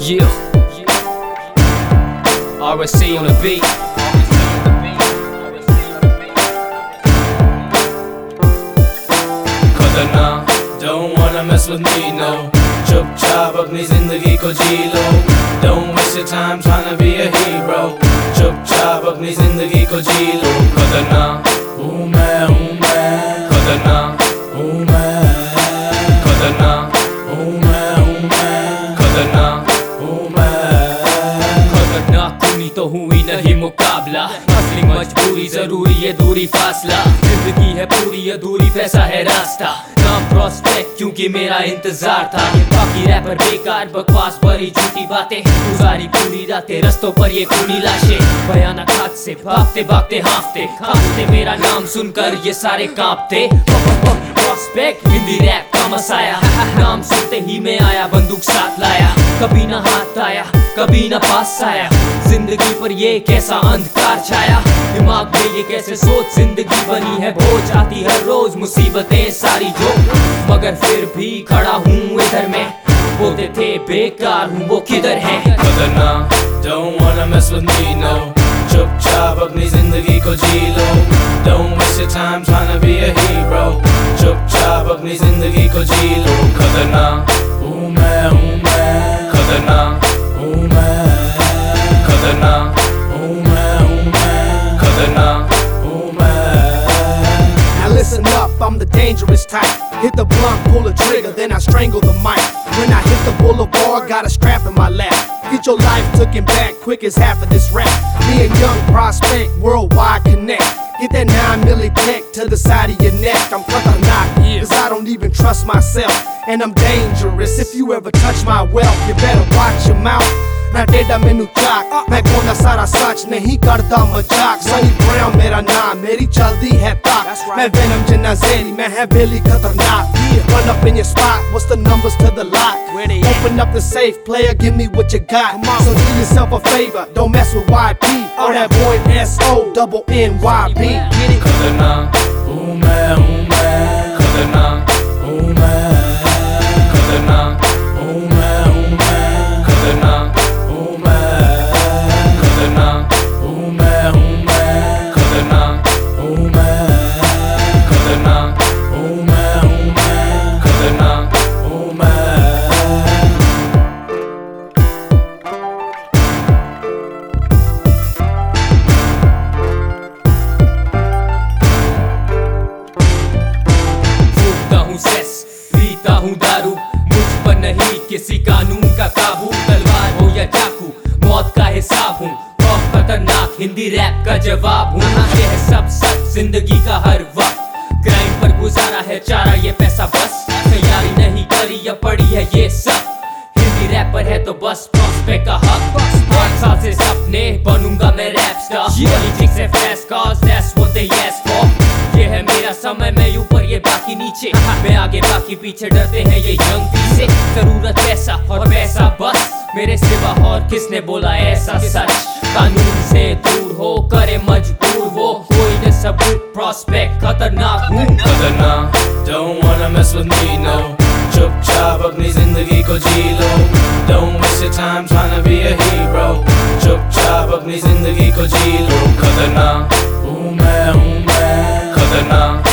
Yeah. RSC on the beat. खतरनाक, don't wanna mess with me, no. चुपचाप अपनी जिंदगी को जी लो. Don't waste your time trying to be a hero. चुपचाप अपनी जिंदगी को जी लो. खतरनाक हूँ मैं खतरनाक हूँ मैं खतरनाक हूँ मैं खतरनाक हूँ मैं खतरनाक हूँ तो हुई नहीं मुकाबला. असली मजबूरी जरूरी है दूरी फासला. जिंदगी है पूरी अधूरी पैसा है रास्ता. नाम प्रॉस्पेक्ट क्योंकि मेरा इंतजार था. बाकी रैपर बेकार बकवास भरी झूठी बातें. गुजारी पूरी रातें रस्तों पर ये खूनी लाशें. भयानक हादसे भागते भागते हाफते मेरा नाम सुनकर ये सारे कांपते. प्रॉस्पेक्ट हिंदी रैप का मसाया. नाम सुनते ही मैं आया बंदूक साथ लाया. कभी ना हाथ आया कभी ना पास आया. जिंदगी पर ये कैसा अंधकार छाया. दिमाग में ये कैसे सोच जिंदगी बनी है बोझ. आती हर रोज मुसीबतें सारी जो मगर फिर भी खड़ा हूँ इधर मैं. बोलते थे बेकार हूँ वो किधर है. खतरनाक don't wanna mess with me no. चुपचाप अपनी जिंदगी को जी लो. Don't waste your time trying to be a hero. चुपचाप अपनी जिंदगी को जी लो. खतरनाक हूँ मैं खतरनाक हूँ मैं खतरनाक हूँ मैं खतरनाक हूँ मैं. Now listen up, I'm the dangerous type. Hit the blunt, pull the trigger, then I strangle the mic. When I hit the boulevard, got a strap in my lap. Get your life taken back quick as half of this rap. Me and Young Prospect, worldwide connect. Get that 9 milli tech to the side of your neck. I'm khatanak, cause I don't even trust myself. And I'm dangerous, if you ever touch my wealth, you better watch your mouth. ना टेढ़ा मैनू चाक. मैं कोना सारा सच नहीं करता मजाक. Sunny brown मेरा नाम मेरी चलती है ताक. मैं वेनम जिन्ना ज़ेरी मैं है बेली खतरनाक. Run up in your spot, what's the numbers to the lot? Open up the safe, player, give me what you got. So do yourself a favor, don't mess with YP or that boy SONNYP. खतरनाक हूँ मैं खतरनाक हूँ मैं खतरनाक हूँ मैं खतरनाक हूँ मैं खतरनाक हूँ मैं खतरनाक हूँ मैं खतरनाक हूँ मैं खतरनाक हूँ मैं. पीता हूँ दारू मुझ पर नहीं किसी कानून का काबू. तलवार हो या चाकू मौत का हिसाब हूँ. बहुत खतरनाक हिंदी रैप का जवाब हूँ. ये है सब सच जिंदगी का हर वक्त. क्राइम पर गुजारा है चारा ये पैसा बस. तैयारी नहीं करी या पड़ी है ये सब. हिंदी रैपर है तो बस प्रॉस्पेक्ट का हक. 5 साल से सपने बनूंगा मैं रैप स्टार. पॉलिटिक्स है fast cause that's what they ask for. ये है मेरा समय मैं ऊपर ये बाकी नीचे. मैं आगे बाकी पीछे डरते हैं ये यंग पी से. जरूरत पैसा और पैसा बस. मेरे सिवा और किसने बोला ऐसा सच. कानून से दूर हो करे मजबूर वो. कोई न सबूत प्रॉस्पेक्ट खतरनाक हूँ. खतरनाक don't wanna mess with me no. चुपचाप अपनी जिंदगी को जी लो. Don't waste your time trying to be a hero. चुपचाप अपनी जिंदगी को जी लो. खतरनाक हूँ मैं खतरनाक